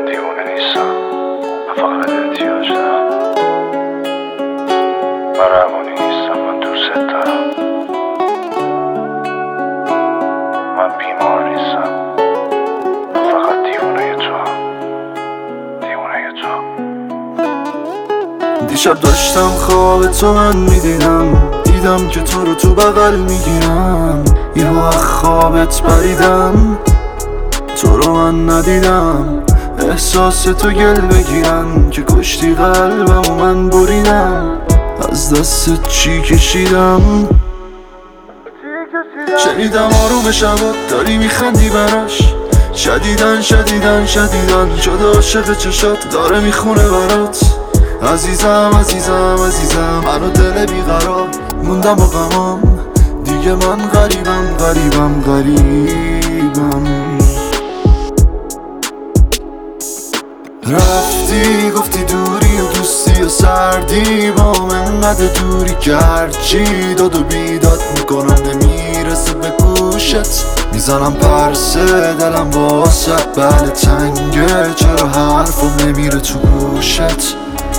من دیوونه نیستم، من فقط احتیاج دارم. من روانی نیستم، من دوست دارم. من بیمار نیستم، من فقط دیوونه توام، دیوونه تو. دیشب داشتم خواب تو من دیدم که تو رو تو بغل میگیرم. یهو از خوابت پریدم، تو رو من ندیدم. احساس تو گل بگیرم که کشتی قلبم و من بریدم. از دست چی کشیدم، شنیدم آروم شبات داری میخندی براش. شدیدن شد عاشق چشات داره میخونه برات. عزیزم منو دل بیقرار موندم و غمام. دیگه من غریبم رفتی گفتی دوری و دوستی و سردی با من انقدر دوری که هرچی داد و بیداد میکنم نمیرسه به گوشت. میزنم پرسه دلم واسه بله تنگه، چرا حرفم نمیره تو گوشت.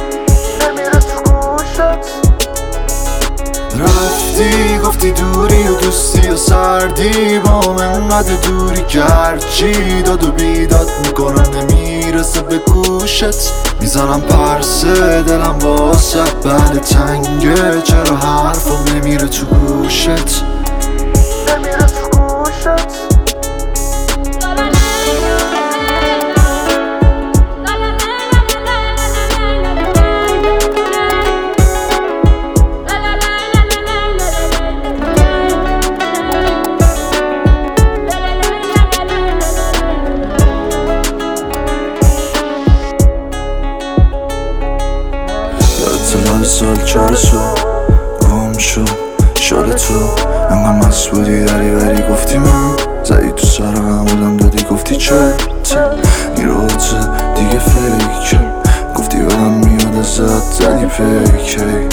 رفتی گفتی دوری و دوستی و سردی با من انقدر دوری که هرچی داد و بیداد میکنم نمیرسه به گوشت. میزنم پرسه دلم واسه بله تنگه، چرا حرفم نمیره تو گوشت. سال چارسو گم شو شال تو انقدر مست بودی دری گفتی من زدی تو سرم بودم دادی گفتی چه میروزه دیگه فیکه گفتی بدم میاد ازت زدی پیکی.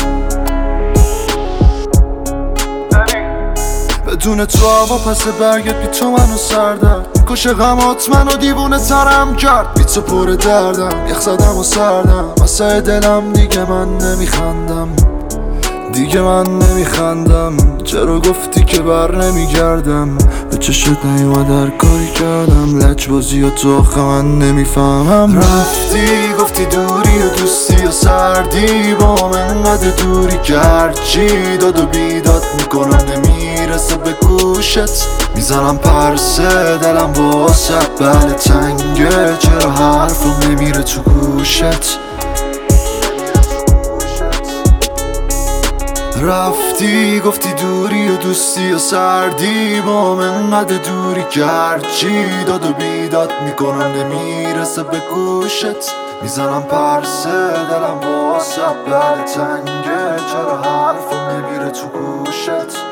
بدون تو هوا پس برگت بی تو منو سردم میکشه غمات منو دیوونه ترم کرد. بی تو پر دردم یخ زدم و سردم واسه دلم دیگه من نمیخندم چرا گفتی که بر نمیگردم به چشت نیومد هر کاری کردم. لجبازی و تو آخه من نمیفهمم. رفتی گفتی دوری و دوستی و سردی با من انقدر دوری که هرچی داد و بیداد میکنم نمیرسه به گوشت. میزنم پرسه دلم واسه بله تنگه، چرا حرفم نمیره تو گوشت. رفتی گفتی دوری و دوستی و سردی با من انقدر دوری که هرچی داد و بیداد میکنم نمیرسه به گوشت. میزنم پرسه دلم واسه بله تنگه، چرا حرفم نمیره تو گوشت.